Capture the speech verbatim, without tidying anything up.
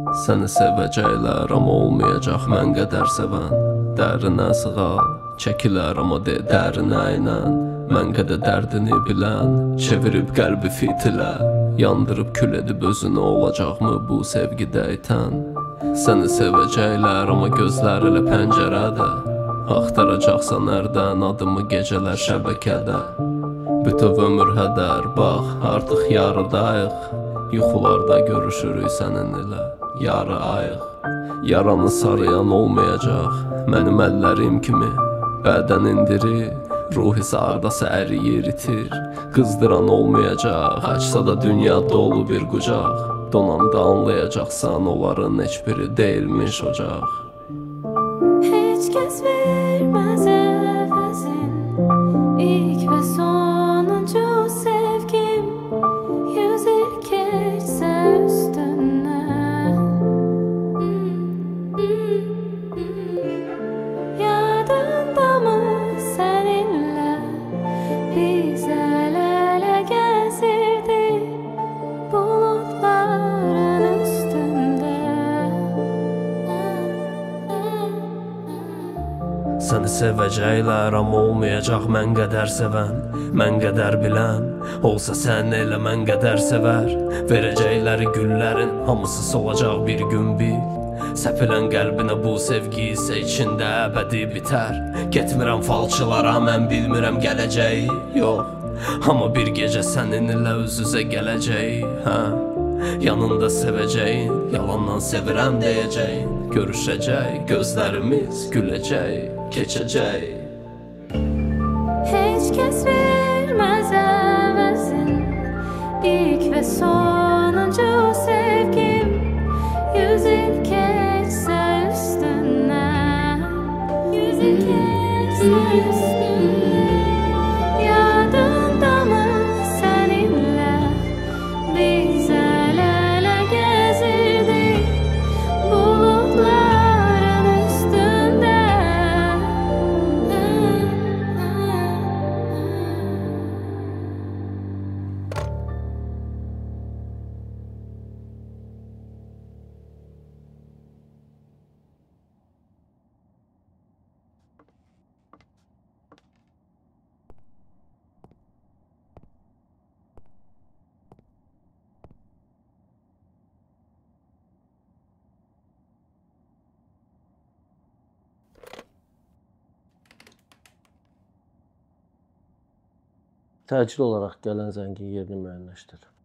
Səni sevəcəklər, amma olmayacaq mən qədər sevən. Dərinə sığal, çəkilər amma de dərinə inən. Mən qədər dərdini bilən, çevirib qəlbi fitilə. Yandırıb kül edib özünə olacaqmı bu sevgidə itən. Səni sevəcəklər, amma gözlər elə pəncərədə. Axtaracaqsan hərdən adımı gecələr şəbəkədə. Bütöv ömür hədər, bax, artıq yarıdayıq. Yuxularda görüşürük sənin ilə, yarı ayıq. Yaranı sarayan olmayacaq, mənim əllərim kimi. Bədən indirir, ruh isə ardası əriyir itir. Qızdıran olmayacaq, açsa da dünya dolu bir qucaq. Donanda anlayacaqsan, onların heç biri deyilmiş ocaq. Heç kəs verməz əvəzin, ilk və sonuncu sevgim. Yüz il keçsə üstündən, yadındamı səninlə biz əl-ələ gəzirdik buludların üstündə. Səni sevəcəklər, amma olmayacaq mən qədər sevən. Mən qədər bilən, olsa sən elə mən qədər sevər. Verəcəkləri güllərin hamısı solacaq bir gün bil. Səpilən qəlbinə bu sevgi isə içində əbədi bitər. Getmirəm falçılara, mən bilmirəm gələcəyi, yox. Amma bir gecə səninlə üz-üzə gələcəyi, hə. Yanında sevəcəyin, yalandan sevirəm deyəcəyin. Görüşəcək, gözlərimiz güləcək, keçəcək. Heç kəs verməz əvəzin, ilk və sonuncu sevgim. Yüz il keçsə üstündən, yüz il keçsə üstündən. Yadındamı səninlə biz əl-ələ gəzirdik buludların üstündə. Təcil olaraq gələn zəngin yerini müəyyənləşdir.